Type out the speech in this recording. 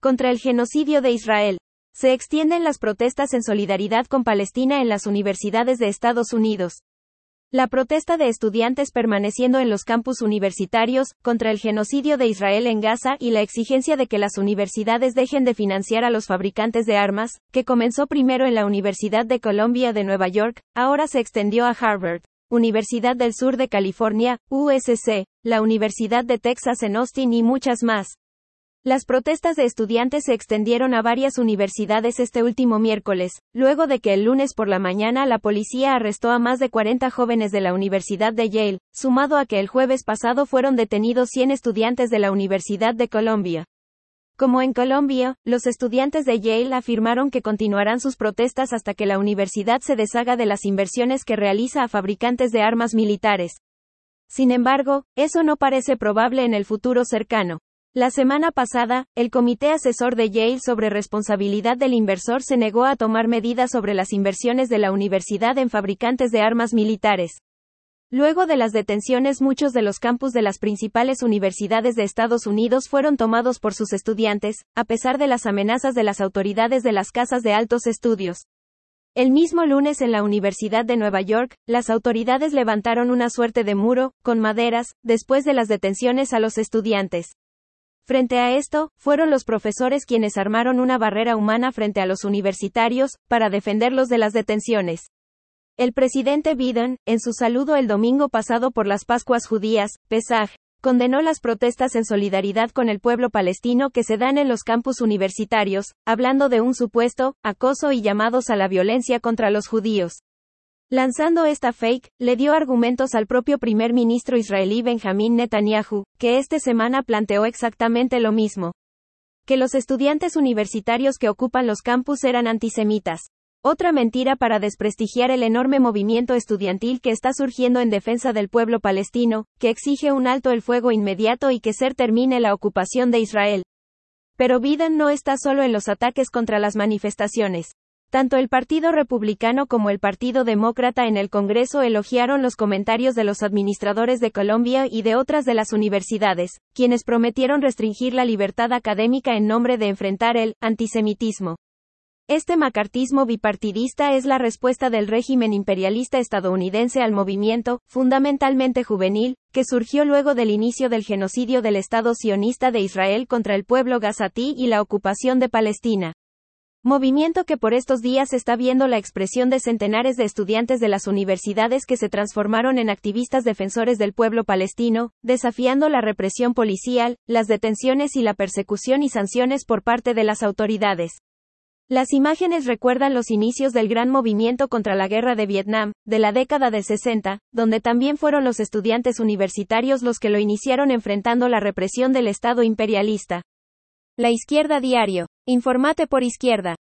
Contra el genocidio de Israel. Se extienden las protestas en solidaridad con Palestina en las universidades de Estados Unidos. La protesta de estudiantes permaneciendo en los campus universitarios, contra el genocidio de Israel en Gaza y la exigencia de que las universidades dejen de financiar a los fabricantes de armas, que comenzó primero en la Universidad de Columbia de Nueva York, ahora se extendió a Harvard, Universidad del Sur de California, USC, la Universidad de Texas en Austin y muchas más. Las protestas de estudiantes se extendieron a varias universidades este último miércoles, luego de que el lunes por la mañana la policía arrestó a más de 40 jóvenes de la Universidad de Yale, sumado a que el jueves pasado fueron detenidos 100 estudiantes de la Universidad de Columbia. Como en Colombia, los estudiantes de Yale afirmaron que continuarán sus protestas hasta que la universidad se deshaga de las inversiones que realiza a fabricantes de armas militares. Sin embargo, eso no parece probable en el futuro cercano. La semana pasada, el Comité Asesor de Yale sobre Responsabilidad del Inversor se negó a tomar medidas sobre las inversiones de la universidad en fabricantes de armas militares. Luego de las detenciones, muchos de los campus de las principales universidades de Estados Unidos fueron tomados por sus estudiantes, a pesar de las amenazas de las autoridades de las casas de altos estudios. El mismo lunes en la Universidad de Nueva York, las autoridades levantaron una suerte de muro, con maderas, después de las detenciones a los estudiantes. Frente a esto, fueron los profesores quienes armaron una barrera humana frente a los universitarios, para defenderlos de las detenciones. El presidente Biden, en su saludo el domingo pasado por las Pascuas judías, Pesaj, condenó las protestas en solidaridad con el pueblo palestino que se dan en los campus universitarios, hablando de un supuesto acoso y llamados a la violencia contra los judíos. Lanzando esta fake, le dio argumentos al propio primer ministro israelí Benjamín Netanyahu, que esta semana planteó exactamente lo mismo. Que los estudiantes universitarios que ocupan los campus eran antisemitas. Otra mentira para desprestigiar el enorme movimiento estudiantil que está surgiendo en defensa del pueblo palestino, que exige un alto el fuego inmediato y que se termine la ocupación de Israel. Pero Biden no está solo en los ataques contra las manifestaciones. Tanto el Partido Republicano como el Partido Demócrata en el Congreso elogiaron los comentarios de los administradores de Columbia y de otras de las universidades, quienes prometieron restringir la libertad académica en nombre de enfrentar el antisemitismo. Este macartismo bipartidista es la respuesta del régimen imperialista estadounidense al movimiento, fundamentalmente juvenil, que surgió luego del inicio del genocidio del Estado sionista de Israel contra el pueblo gazatí y la ocupación de Palestina. Movimiento que por estos días está viendo la expresión de centenares de estudiantes de las universidades que se transformaron en activistas defensores del pueblo palestino, desafiando la represión policial, las detenciones y la persecución y sanciones por parte de las autoridades. Las imágenes recuerdan los inicios del gran movimiento contra la guerra de Vietnam, de la década de 60, donde también fueron los estudiantes universitarios los que lo iniciaron enfrentando la represión del Estado imperialista. La Izquierda Diario. Infórmate por Izquierda.